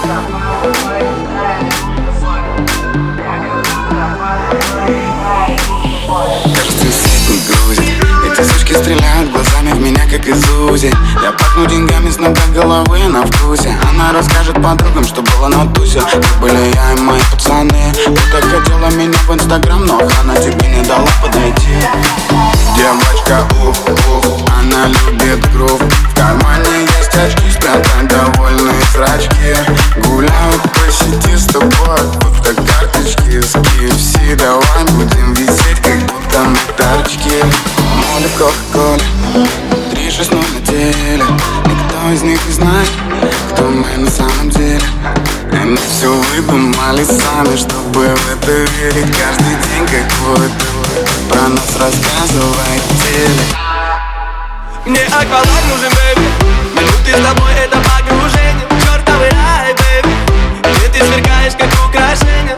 Кажется, свет не грузит. Эти сучки стреляют глазами в меня, как из УЗИ. Я пахну деньгами с ног до головы на вкусе. Она расскажет подругам, что было на тусе. Как были я и мои пацаны. Ты так хотела меня в инстаграм, но охрана тебе не дала подойти. Девочка, она любит грув. В кармане есть очки, спрятать довольные зрачки. Гуляют по сети с тобой, фотокарточки с KFC. Давай будем висеть, как будто мы тачки. Моли в Кока-Коле, 360 на теле. Никто из них не знает, кто мы на самом деле. Они все выдумали сами, чтобы в это верить. Каждый день какой-то про нас рассказывает теле. Мне акваланг нужен, бэйби. Минуты с тобой это погружение. Чертовый рай, бэйби. Где ты сверкаешь, как украшение.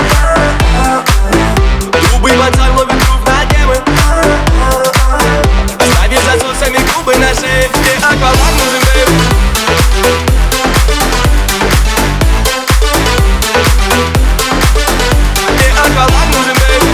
Любый пацан ловит грув на темы. Оставишь засосами губы на шее. Мне акваланг нужен, бэйби. Мне акваланг нужен, бэйби.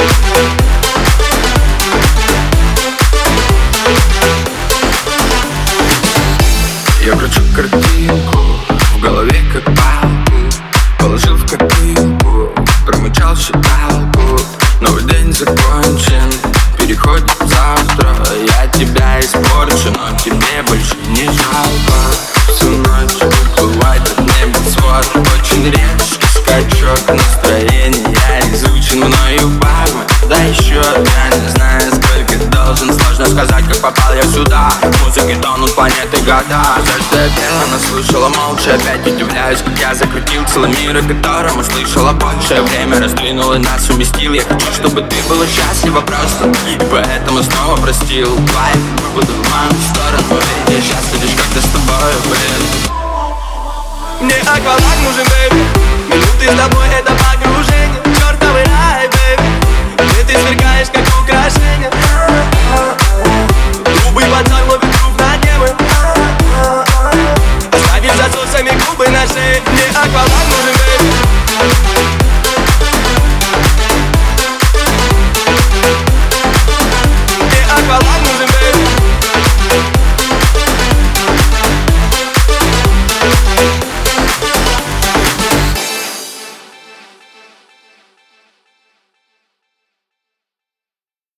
Я кручу картинку, в голове как палку. Положил в копилку, промычал считалку. Новый день закончен, переходит завтра. Я тебя испорчу, но тебе больше не жалко. Всю ночь уплывает от неба свод. Очень резкий скачок настроения. Я изучен мною парма. Да еще я не знаю, сколько должен. Сложно сказать, как попал я сюда. В музыке тонут планеты года. Все, что я пел, она слушала молча. Опять удивляюсь, как я закрутил целый мир, о котором услышала больше. Время раздвинуло нас, уместил. Я хочу, чтобы ты была счастлива просто. И поэтому снова простил. Лайф, буду в мою сторону. Ведь я счастлив лишь когда с тобой, блин. Мне акваланг